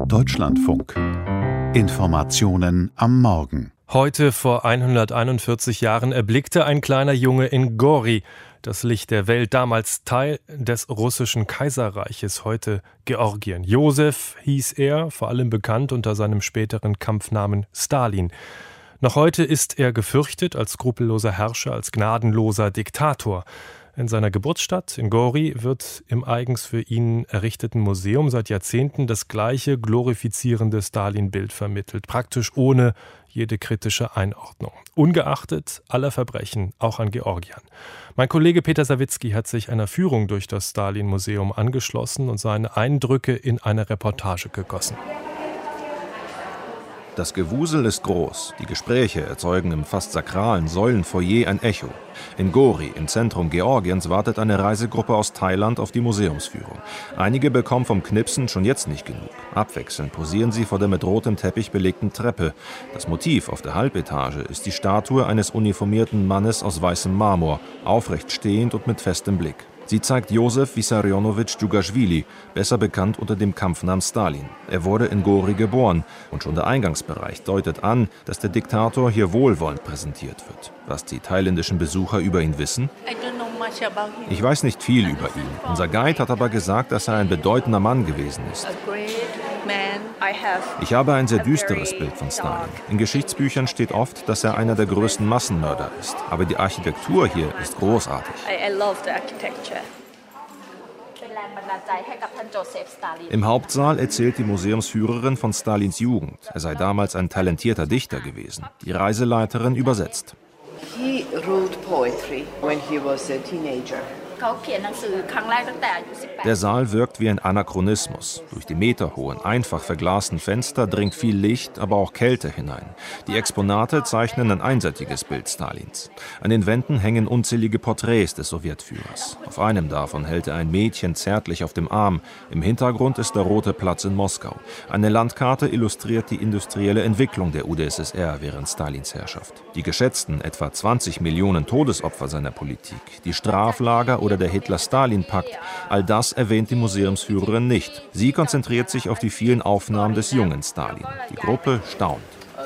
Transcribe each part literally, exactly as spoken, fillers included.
Deutschlandfunk. Informationen am Morgen. Heute vor hunderteinundvierzig Jahren erblickte ein kleiner Junge in Gori das Licht der Welt, damals Teil des russischen Kaiserreiches, heute Georgien. Josef hieß er, vor allem bekannt unter seinem späteren Kampfnamen Stalin. Noch heute ist er gefürchtet als skrupelloser Herrscher, als gnadenloser Diktator. In seiner Geburtsstadt in Gori wird im eigens für ihn errichteten Museum seit Jahrzehnten das gleiche glorifizierende Stalin-Bild vermittelt, praktisch ohne jede kritische Einordnung. Ungeachtet aller Verbrechen, auch an Georgiern. Mein Kollege Peter Sawicki hat sich einer Führung durch das Stalin-Museum angeschlossen und seine Eindrücke in eine Reportage gegossen. Das Gewusel ist groß. Die Gespräche erzeugen im fast sakralen Säulenfoyer ein Echo. In Gori, im Zentrum Georgiens, wartet eine Reisegruppe aus Thailand auf die Museumsführung. Einige bekommen vom Knipsen schon jetzt nicht genug. Abwechselnd posieren sie vor der mit rotem Teppich belegten Treppe. Das Motiv auf der Halbetage ist die Statue eines uniformierten Mannes aus weißem Marmor, aufrecht stehend und mit festem Blick. Sie zeigt Josef Wissarionowitsch Djugaschwili, besser bekannt unter dem Kampfnamen Stalin. Er wurde in Gori geboren und schon der Eingangsbereich deutet an, dass der Diktator hier wohlwollend präsentiert wird. Was die thailändischen Besucher über ihn wissen? Ich weiß nicht viel über ihn. Unser Guide hat aber gesagt, dass er ein bedeutender Mann gewesen ist. Ich habe ein sehr düsteres Bild von Stalin. In Geschichtsbüchern steht oft, dass er einer der größten Massenmörder ist. Aber die Architektur hier ist großartig. Im Hauptsaal erzählt die Museumsführerin von Stalins Jugend. Er sei damals ein talentierter Dichter gewesen. Die Reiseleiterin übersetzt. He wrote poetry when he was a teenager. Der Saal wirkt wie ein Anachronismus. Durch die meterhohen, einfach verglasten Fenster dringt viel Licht, aber auch Kälte hinein. Die Exponate zeichnen ein einseitiges Bild Stalins. An den Wänden hängen unzählige Porträts des Sowjetführers. Auf einem davon hält er ein Mädchen zärtlich auf dem Arm. Im Hintergrund ist der Rote Platz in Moskau. Eine Landkarte illustriert die industrielle Entwicklung der U d S S R während Stalins Herrschaft. Die geschätzten etwa zwanzig Millionen Todesopfer seiner Politik, die Straflager oder der Hitler-Stalin-Pakt, all das erwähnt die Museumsführerin nicht. Sie konzentriert sich auf die vielen Aufnahmen des jungen Stalin. Die Gruppe staunt.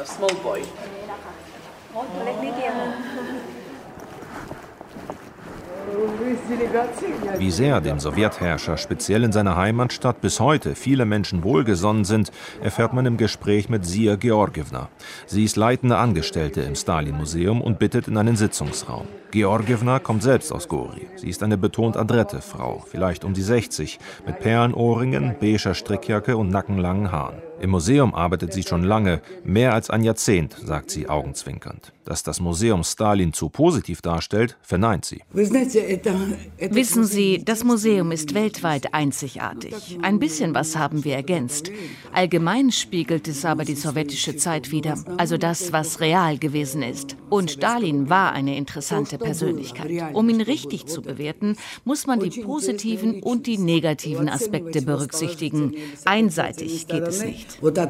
Wie sehr dem Sowjetherrscher speziell in seiner Heimatstadt bis heute viele Menschen wohlgesonnen sind, erfährt man im Gespräch mit Zia Georgievna. Sie ist leitende Angestellte im Stalin-Museum und bittet in einen Sitzungsraum. Georgievna kommt selbst aus Gori. Sie ist eine betont adrette Frau, vielleicht um die sechzig, mit Perlenohrringen, beiger Strickjacke und nackenlangen Haaren. Im Museum arbeitet sie schon lange, mehr als ein Jahrzehnt, sagt sie augenzwinkernd. Dass das Museum Stalin zu positiv darstellt, verneint sie. Wissen Sie, das Museum ist weltweit einzigartig. Ein bisschen was haben wir ergänzt. Allgemein spiegelt es aber die sowjetische Zeit wider, also das, was real gewesen ist. Und Stalin war eine interessante Persönlichkeit. Um ihn richtig zu bewerten, muss man die positiven und die negativen Aspekte berücksichtigen. Einseitig geht es nicht.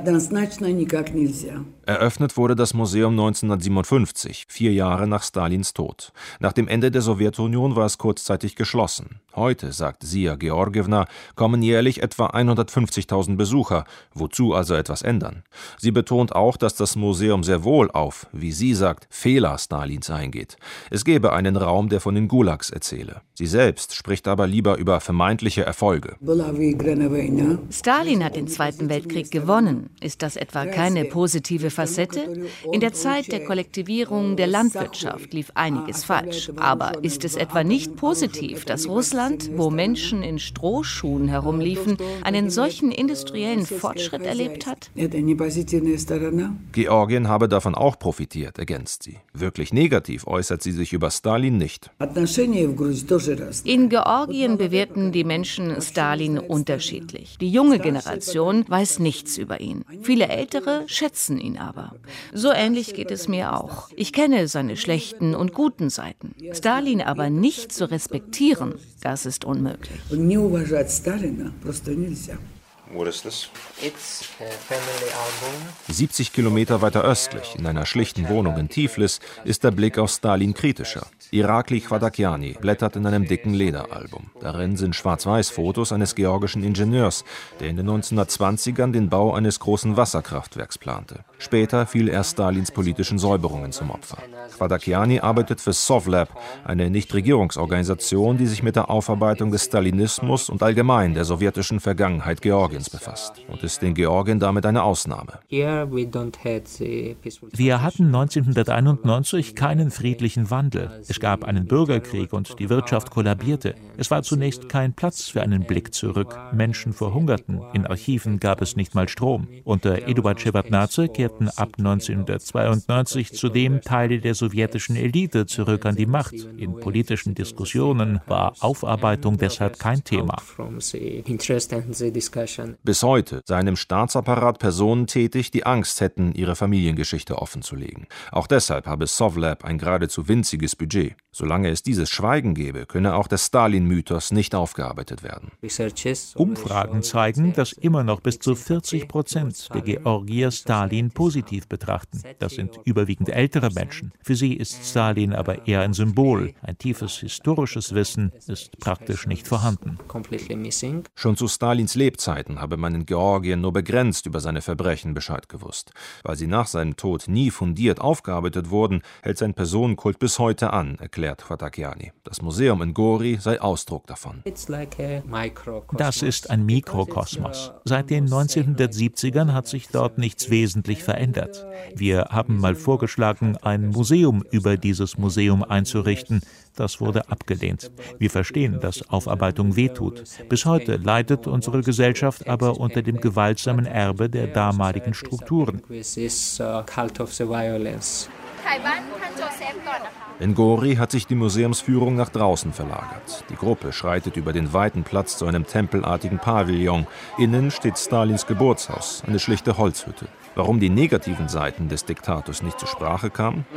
Eröffnet wurde das Museum neunzehnhundertsiebenundfünfzig, vier Jahre nach Stalins Tod. Nach dem Ende der Sowjetunion war es kurzzeitig geschlossen. Heute, sagt Zia Georgievna, kommen jährlich etwa hundertfünfzigtausend Besucher. Wozu also etwas ändern? Sie betont auch, dass das Museum sehr wohl auf, wie sie sagt, Fehler Stalins eingeht. Es gebe einen Raum, der von den Gulags erzähle. Sie selbst spricht aber lieber über vermeintliche Erfolge. Stalin hat den Zweiten Weltkrieg gewonnen. Ist das etwa keine positive Facette? In der Zeit der Kollektivierung der Landwirtschaft lief einiges falsch. Aber ist es etwa nicht positiv, dass Russland, wo Menschen in Strohschuhen herumliefen, einen solchen industriellen Fortschritt erlebt hat? Georgien habe davon auch profitiert, ergänzt sie. Wirklich negativ äußert sie sich über Stalin nicht. In Georgien bewerten die Menschen Stalin unterschiedlich. Die junge Generation weiß nichts über ihn. Viele Ältere schätzen ihn aber. So ähnlich geht es mir auch. Ich kenne seine schlechten und guten Seiten. Stalin aber nicht zu respektieren, das ist unmöglich. What is this? It's a family album. siebzig Kilometer weiter östlich, in einer schlichten Wohnung in Tiflis, ist der Blick auf Stalin kritischer. Irakli Khvatakiani blättert in einem dicken Lederalbum. Darin sind Schwarz-Weiß-Fotos eines georgischen Ingenieurs, der in den neunzehnhundertzwanzigern den Bau eines großen Wasserkraftwerks plante. Später fiel er Stalins politischen Säuberungen zum Opfer. Khvatakiani arbeitet für Sovlab, eine Nichtregierungsorganisation, die sich mit der Aufarbeitung des Stalinismus und allgemein der sowjetischen Vergangenheit Georgiens befasst und ist in Georgien damit eine Ausnahme. Wir hatten neunzehnhunderteinundneunzig keinen friedlichen Wandel. Es gab einen Bürgerkrieg und die Wirtschaft kollabierte. Es war zunächst kein Platz für einen Blick zurück. Menschen verhungerten. In Archiven gab es nicht mal Strom. Unter Eduard Schewardnadse kehrten ab neunzehnhundertzweiundneunzig zudem Teile der sowjetischen Elite zurück an die Macht. In politischen Diskussionen war Aufarbeitung deshalb kein Thema. Bis heute seien im Staatsapparat Personen tätig, die Angst hätten, ihre Familiengeschichte offenzulegen. Auch deshalb habe Sovlab ein geradezu winziges Budget. Solange es dieses Schweigen gäbe, könne auch der Stalin-Mythos nicht aufgearbeitet werden. Umfragen zeigen, dass immer noch bis zu vierzig Prozent der Georgier Stalin positiv betrachten. Das sind überwiegend ältere Menschen. Für sie ist Stalin aber eher ein Symbol. Ein tiefes historisches Wissen ist praktisch nicht vorhanden. Schon zu Stalins Lebzeiten habe man in Georgien nur begrenzt über seine Verbrechen Bescheid gewusst. Weil sie nach seinem Tod nie fundiert aufgearbeitet wurden, hält sein Personenkult bis heute an, erklärt Khvatakiani. Das Museum in Gori sei Ausdruck davon. Das ist ein Mikrokosmos. Seit den neunzehnhundertsiebzigern hat sich dort nichts wesentlich verändert. Wir haben mal vorgeschlagen, ein Museum über dieses Museum einzurichten. Das wurde abgelehnt. Wir verstehen, dass Aufarbeitung wehtut. Bis heute leidet unsere Gesellschaft aber unter dem gewaltsamen Erbe der damaligen Strukturen. In Gori hat sich die Museumsführung nach draußen verlagert. Die Gruppe schreitet über den weiten Platz zu einem tempelartigen Pavillon. Innen steht Stalins Geburtshaus, eine schlichte Holzhütte. Warum die negativen Seiten des Diktators nicht zur Sprache kamen?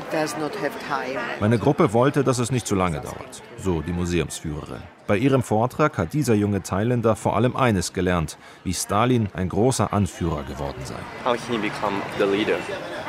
Meine Gruppe wollte, dass es nicht zu lange dauert, so die Museumsführerin. Bei ihrem Vortrag hat dieser junge Thailänder vor allem eines gelernt, wie Stalin ein großer Anführer geworden sei.